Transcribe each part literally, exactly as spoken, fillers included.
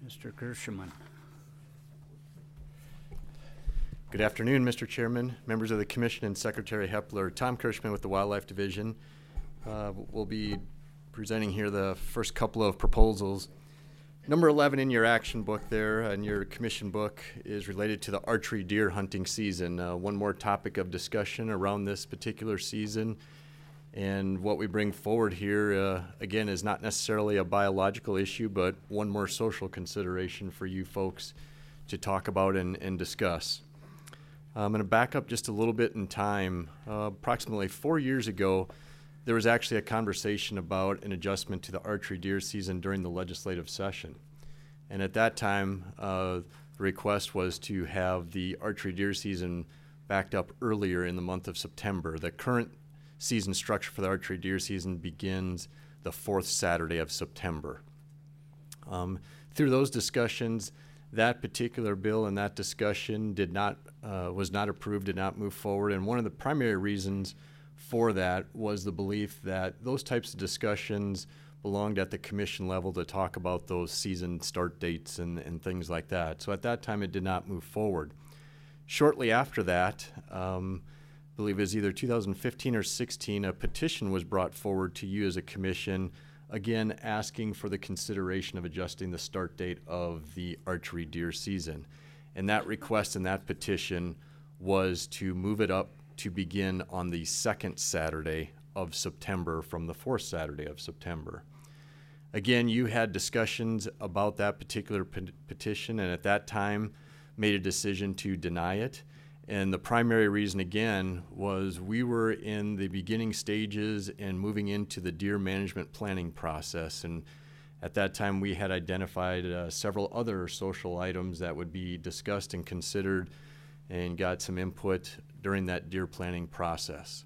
Mister Kirschman. Good afternoon, Mister Chairman, members of the Commission, and Secretary Hepler. Tom Kirschman with the Wildlife Division. Uh, we'll be presenting here the first couple of proposals. Number eleven in your action book there, and your commission book, is related to the archery deer hunting season. Uh, one more topic of discussion around this particular season. And what we bring forward here, uh, again, is not necessarily a biological issue, but one more social consideration for you folks to talk about and, and discuss. I'm going to back up just a little bit in time. Uh, approximately four years ago, there was actually a conversation about an adjustment to the archery deer season during the legislative session. And at that time, uh, the request was to have the archery deer season backed up earlier in the month of September. The current season structure for the archery deer season begins the fourth Saturday of September. Um, through those discussions, that particular bill and that discussion did not uh, was not approved, did not move forward, and one of the primary reasons for that was the belief that those types of discussions belonged at the commission level to talk about those season start dates and, and things like that. So at that time, it did not move forward. Shortly after that, um, I believe it was either two thousand fifteen or sixteen, a petition was brought forward to you as a commission, again asking for the consideration of adjusting the start date of the archery deer season. And that request and that petition was to move it up to begin on the second Saturday of September from the fourth Saturday of September. Again, you had discussions about that particular pe- petition, and at that time made a decision to deny it. And the primary reason, again, was we were in the beginning stages and moving into the deer management planning process. And at that time, we had identified uh, several other social items that would be discussed and considered, and got some input during that deer planning process.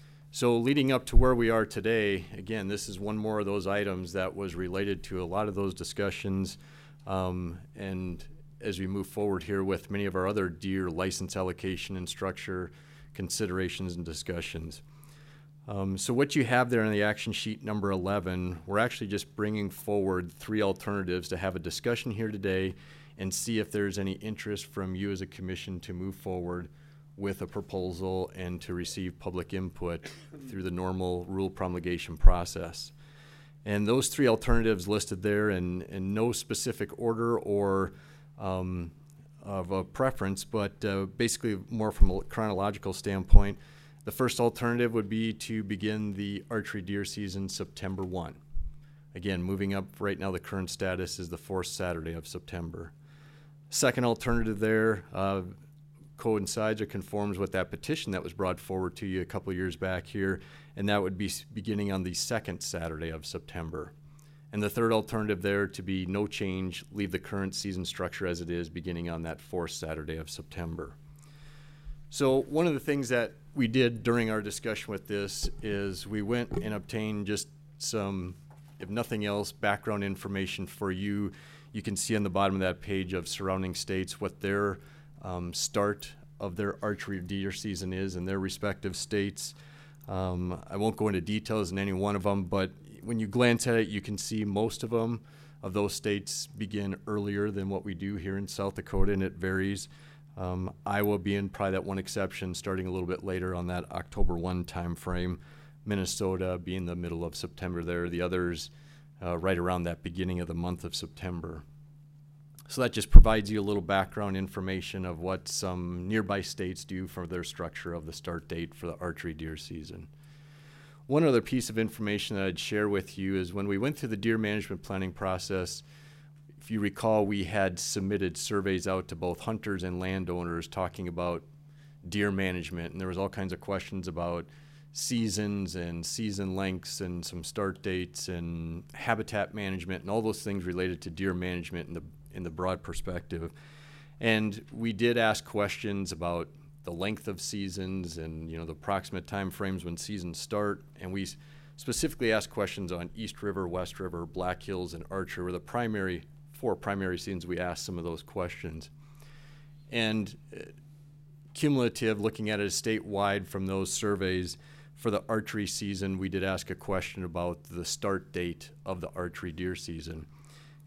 So leading up to where we are today, again, this is one more of those items that was related to a lot of those discussions, um, and as we move forward here with many of our other deer license allocation and structure considerations and discussions. Um, so what you have there in the action sheet number eleven, we're actually just bringing forward three alternatives to have a discussion here today and see if there's any interest from you as a commission to move forward with a proposal and to receive public input through the normal rule promulgation process. And those three alternatives listed there in, in no specific order or um, of a preference, but uh, basically more from a chronological standpoint. The first alternative would be to begin the archery deer season September first. Again, moving up right now, the current status is the fourth Saturday of September. Second alternative there uh, coincides or conforms with that petition that was brought forward to you a couple years back here, and that would be beginning on the second Saturday of September. And the third alternative there to be no change, leave the current season structure as it is, beginning on that fourth Saturday of September. So one of the things that we did during our discussion with this is we went and obtained just some, if nothing else, background information for you. You can see on the bottom of that page of surrounding states what their um, start of their archery deer season is in their respective states. Um, I won't go into details in any one of them, but when you glance at it, you can see most of them, of those states, begin earlier than what we do here in South Dakota, and it varies. Um, Iowa being probably that one exception, starting a little bit later on that October first time frame. Minnesota being the middle of September there. The others uh, right around that beginning of the month of September. So that just provides you a little background information of what some nearby states do for their structure of the start date for the archery deer season. One other piece of information that I'd share with you is when we went through the deer management planning process, if you recall, we had submitted surveys out to both hunters and landowners talking about deer management, and there was all kinds of questions about seasons and season lengths and some start dates and habitat management and all those things related to deer management in the in the broad perspective. And we did ask questions about the length of seasons and, you know, the approximate time frames when seasons start, and we specifically asked questions on East River, West River, Black Hills, and Archer were the primary four primary seasons we asked some of those questions. And uh, cumulative, looking at it statewide from those surveys, for the archery season, we did ask a question about the start date of the archery deer season.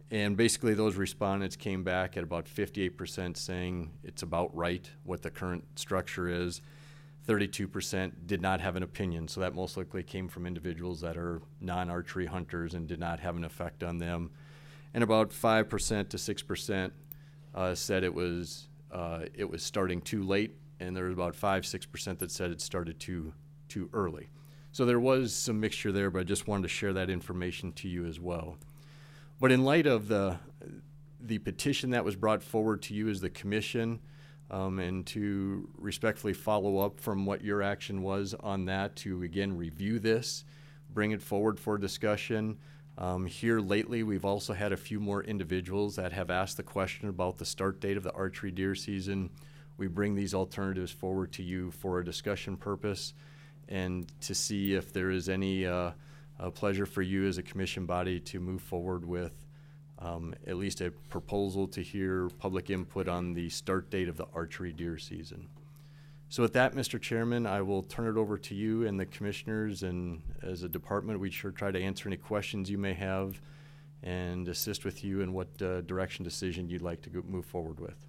and basically those respondents came back at about fifty-eight percent saying it's about right what the current structure is. thirty-two percent did not have an opinion, so that most likely came from individuals that are non-archery hunters and did not have an effect on them. And about five percent to six percent uh, said it was uh, it was starting too late, and there was about five to six percent that said it started too too early. So there was some mixture there, but I just wanted to share that information to you as well. But in light of the the petition that was brought forward to you as the commission, um, and to respectfully follow up from what your action was on that, to again review this, bring it forward for discussion. Um, here lately, we've also had a few more individuals that have asked the question about the start date of the archery deer season. We bring these alternatives forward to you for a discussion purpose and to see if there is any uh, uh, pleasure for you as a commission body to move forward with um, at least a proposal to hear public input on the start date of the archery deer season. So with that, Mister Chairman, I will turn it over to you and the commissioners, and as a department, we sure try to answer any questions you may have and assist with you in what uh, direction decision you'd like to go move forward with.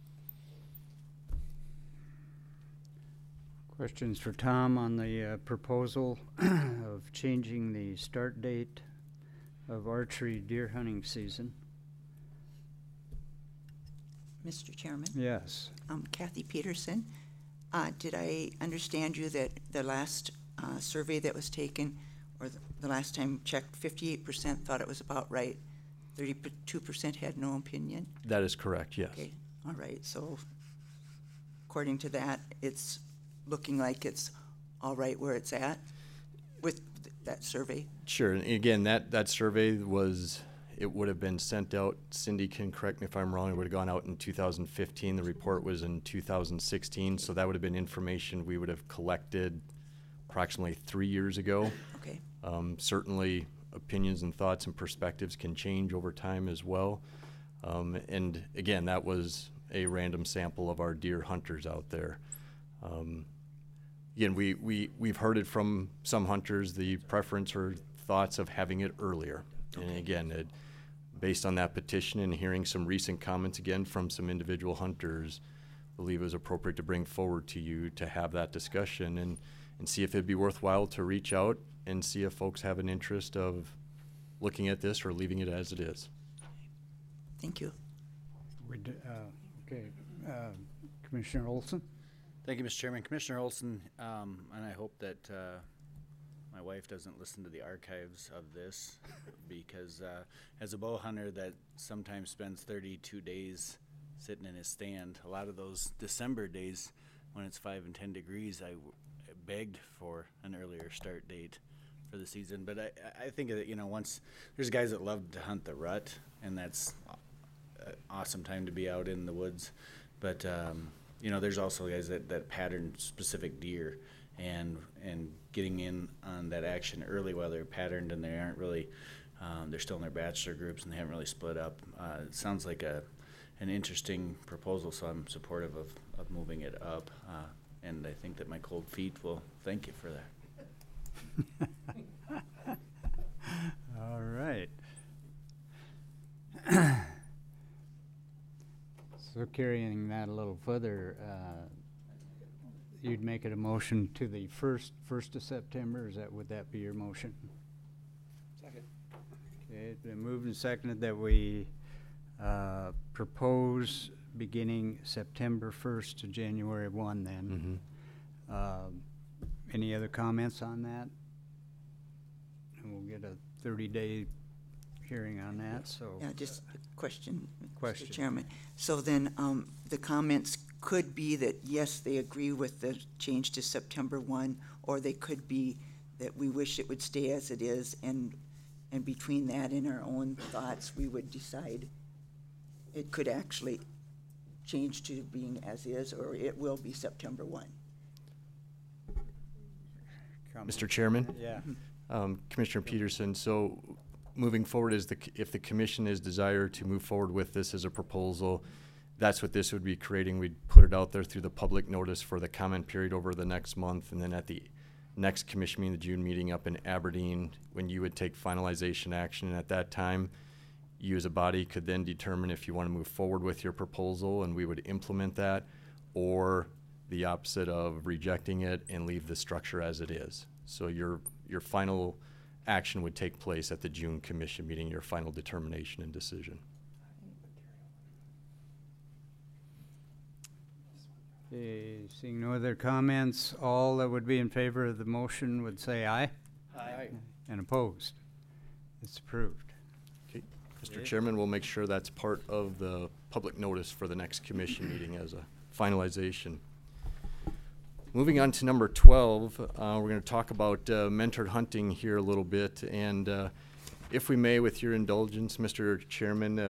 Questions for Tom on the uh, proposal of changing the start date of archery deer hunting season? Mister Chairman? Yes. Um, Kathy Peterson. Uh, did I understand you that the last uh, survey that was taken, or the, the last time checked, fifty-eight percent thought it was about right, thirty-two percent had no opinion? That is correct, yes. Okay, all right. So according to that, it's looking like it's all right where it's at with th that survey? Sure, and again, that, that survey was, it would have been sent out, Cindy can correct me if I'm wrong, it would have gone out in two thousand fifteen. The report was in two thousand sixteen, so that would have been information we would have collected approximately three years ago. Okay. Um, certainly, opinions and thoughts and perspectives can change over time as well. Um, and again, that was a random sample of our deer hunters out there. Um, again, we, we, we've heard it from some hunters, the preference or thoughts of having it earlier. Okay. And again, it, based on that petition and hearing some recent comments again from some individual hunters, I believe it was appropriate to bring forward to you to have that discussion and, and see if it'd be worthwhile to reach out and see if folks have an interest of looking at this or leaving it as it is. Thank you. Would, uh, okay, uh, Commissioner Olson? Thank you, Mister Chairman. Commissioner Olson, um, and I hope that uh, my wife doesn't listen to the archives of this because uh, as a bow hunter that sometimes spends thirty-two days sitting in his stand, a lot of those December days when it's five and ten degrees, I, w I begged for an earlier start date for the season. But I, I think that, you know, once there's guys that love to hunt the rut, and that's an awesome time to be out in the woods. But, um, you know, there's also guys that, that pattern specific deer, and and getting in on that action early while they're patterned and they aren't really, um, they're still in their bachelor groups and they haven't really split up. Uh, it sounds like a an interesting proposal, so I'm supportive of, of moving it up. Uh, and I think that my cold feet will thank you for that. All right. So carrying that a little further, uh, you'd make it a motion to the first first of September. Is that would that be your motion? Second. Okay, it's been moved and seconded that we uh, propose beginning September first to January one. Then, Mm-hmm. uh, any other comments on that? And we'll get a thirty day hearing on that. So Yeah, just a question, Question. Mister Chairman. So then um, the comments could be that, yes, they agree with the change to September first, or they could be that we wish it would stay as it is, and and between that and our own thoughts, we would decide it could actually change to being as is, or it will be September first. Mister Chairman? Yeah. Um, Commissioner Peterson, so moving forward, is the, if the commission is desired to move forward with this as a proposal, that's what this would be creating. We'd put it out there through the public notice for the comment period over the next month, and then at the next commission meeting, the June meeting up in Aberdeen, when you would take finalization action. And at that time, You as a body could then determine if you want to move forward with your proposal and we would implement that, or the opposite of rejecting it and leave the structure as it is. So your, your final action would take place at the June commission meeting, your final determination and decision. Okay, seeing no other comments, all that would be in favor of the motion would say aye. Aye. And opposed? It's approved. Okay, Mister Okay. Chairman, we'll make sure that's part of the public notice for the next commission meeting as a finalization. Moving on to number twelve, uh, we're going to talk about uh, mentored hunting here a little bit, and uh, if we may, with your indulgence, Mister Chairman, uh,